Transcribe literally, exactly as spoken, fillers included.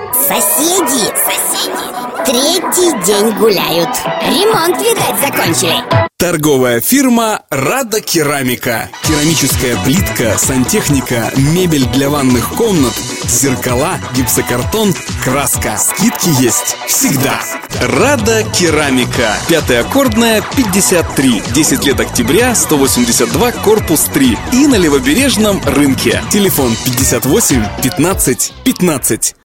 Соседи, соседи, третий день гуляют. Ремонт, видать, закончили. Торговая фирма «Рада Керамика». Керамическая плитка, сантехника, мебель для ванных комнат, зеркала, гипсокартон, краска. Скидки есть всегда. «Рада Керамика». Пятая Аккордная, пятьдесят три. десять лет октября, сто восемьдесят два, корпус три. И на Левобережном рынке. Телефон пятьдесят восемь пятнадцать пятнадцать.